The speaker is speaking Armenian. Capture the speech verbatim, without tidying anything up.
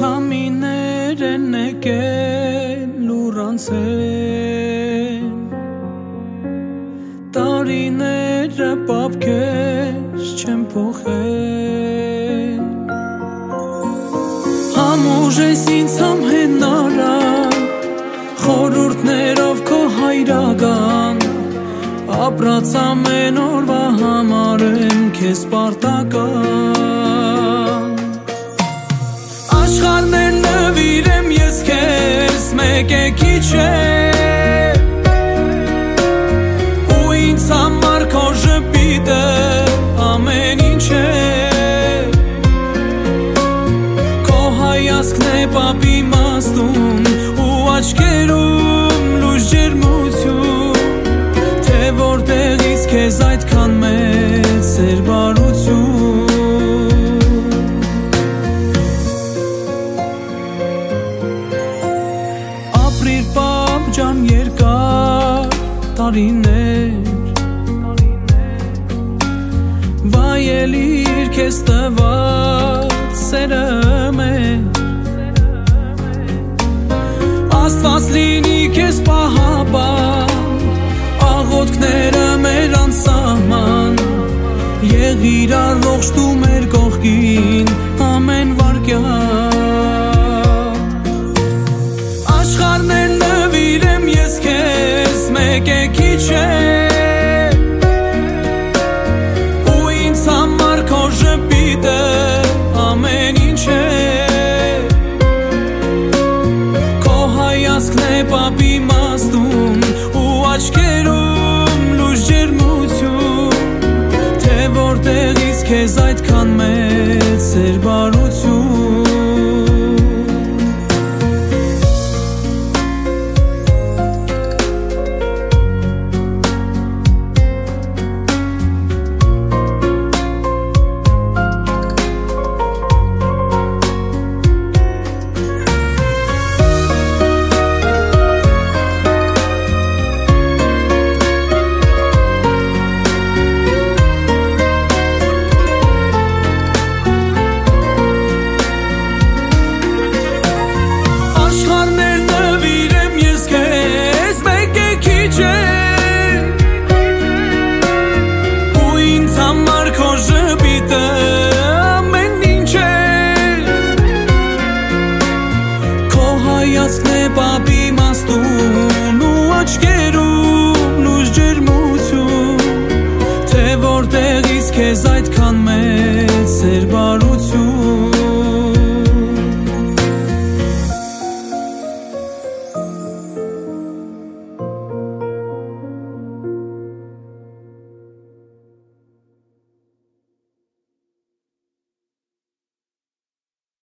Քամիներ են եկել լուռանցել Տարիները պապկեր չեն փոխել Համուժ ես ինձ համհենարա Խորհուրդներով քո հայրական Ապրած ամեն օրվա համար եմ քեզ պարտական Աշխարհներ նվիրեմ ես քեզ մեկ է քիչ է Ու ինձ համար քո ժպիտը ամեն ինչ է Քո հայացքն է պապի իմաստուն ու աչքերում լույս ջերմություն Թե որտեղից քեզ այդքան մեծ էր բարություն Ապրիր պապ ջան երկար տարիներ Վայելիր քեզ տված սերը մեր Աստված լինի քեզ պահապան Աղոթքները մեր անսահման Եղիր առողջ դու մեր կողքին ամեն վայրկյան Աշխարհներ նվիրեմ ես քեզ մեկ է քիչ է